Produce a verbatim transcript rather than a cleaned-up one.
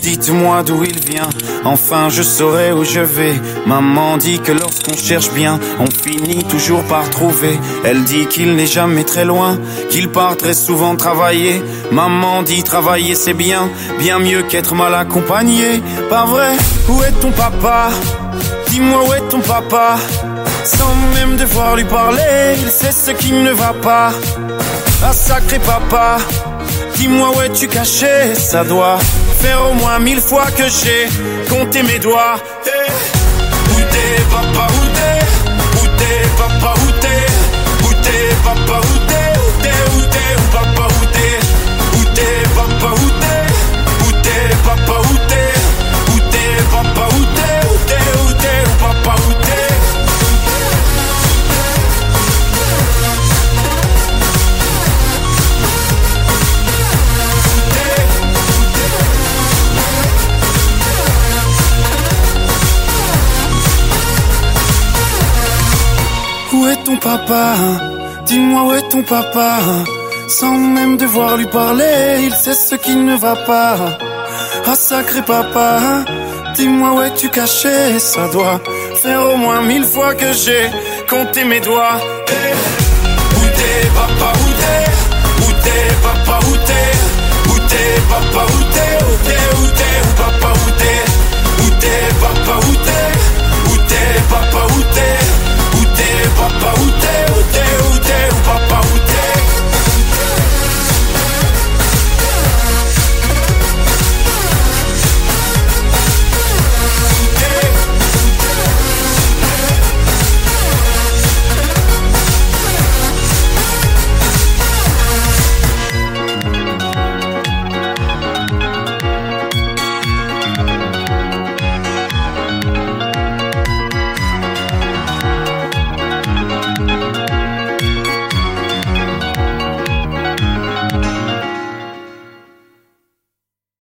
Dites-moi d'où il vient, enfin je saurai où je vais. Maman dit que lorsqu'on cherche bien, on finit toujours par trouver. Elle dit qu'il n'est jamais très loin, qu'il part très souvent travailler. Maman dit travailler c'est bien, bien mieux qu'être mal accompagné. Pas vrai? Où est ton papa? Dis-moi où est ton papa? Sans même devoir lui parler, il sait ce qui ne va pas. Ah sacré papa, dis-moi où es-tu caché? Ça doit faire au moins mille fois que j'ai compté mes doigts. Hey. Où t'es papa, où t'es? Où t'es papa, où t'es? Où t'es papa, où t'es? Où t'es, où t'es, où papa, où t'es? Où t'es papa, où t'es? Où t'es papa, où t'es? Où t'es papa, où t'es? Où t'es, où t'es, où papa, où t'es? Où est ton papa? Dis-moi où est ton papa? Sans même devoir lui parler, il sait ce qui ne va pas. Ah sacré papa, dis-moi où es-tu caché? Ça doit faire au moins mille fois que j'ai compté mes doigts. Hey. Où t'es papa, où t'es? Où t'es papa, où t'es? Où t'es papa, où t'es? Où